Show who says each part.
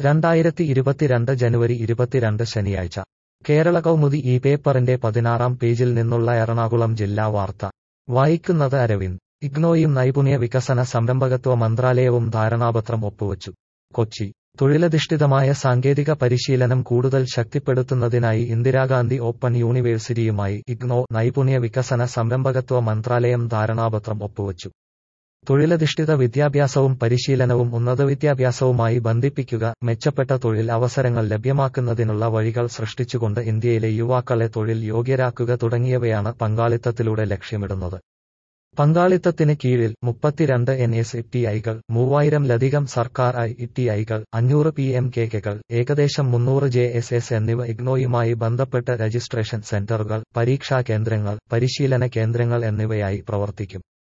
Speaker 1: 2022 ജനുവരി 22 ശനിയാഴ്ച കേരള കൗമുദി ഈ പേപ്പറിന്റെ 16-ാം പേജിൽ നിന്നുള്ള എറണാകുളം ജില്ലാ വാർത്ത വായിക്കുന്നത് അരവിന്ദ്. ഇഗ്നോയും നൈപുണ്യ വികസന സംരംഭകത്വ മന്ത്രാലയവും ധാരണാപത്രം ഒപ്പുവച്ചു. കൊച്ചി. തൊഴിലധിഷ്ഠിതമായ സാങ്കേതിക പരിശീലനം കൂടുതൽ ശക്തിപ്പെടുത്തുന്നതിനായി ഇന്ദിരാഗാന്ധി ഓപ്പൺ യൂണിവേഴ്സിറ്റിയുമായി ഇഗ്നോ, നൈപുണ്യ വികസന സംരംഭകത്വ മന്ത്രാലയം ധാരണാപത്രം ഒപ്പുവച്ചു. തൊഴിലധിഷ്ഠിത വിദ്യാഭ്യാസവും പരിശീലനവും ഉന്നതവിദ്യാഭ്യാസവുമായി ബന്ധിപ്പിക്കുക, മെച്ചപ്പെട്ട തൊഴിൽ അവസരങ്ങൾ ലഭ്യമാക്കുന്നതിനുള്ള വഴികൾ സൃഷ്ടിച്ചുകൊണ്ട് ഇന്ത്യയിലെ യുവാക്കളെ തൊഴിൽ യോഗ്യരാക്കുക തുടങ്ങിയവയാണ് പങ്കാളിത്തത്തിലൂടെ ലക്ഷ്യമിടുന്നത്. പങ്കാളിത്തത്തിന് കീഴിൽ 32 NSTIകൾ, 3000-ലധികം സർക്കാർ ITIകൾ, 500 PMKKകൾ, ഏകദേശം 300 JSS എന്നിവ ഇഗ്നോയുമായി ബന്ധപ്പെട്ട് രജിസ്ട്രേഷൻ സെന്ററുകൾ, പരീക്ഷാ കേന്ദ്രങ്ങൾ, പരിശീലന കേന്ദ്രങ്ങൾ എന്നിവയായി പ്രവർത്തിക്കും.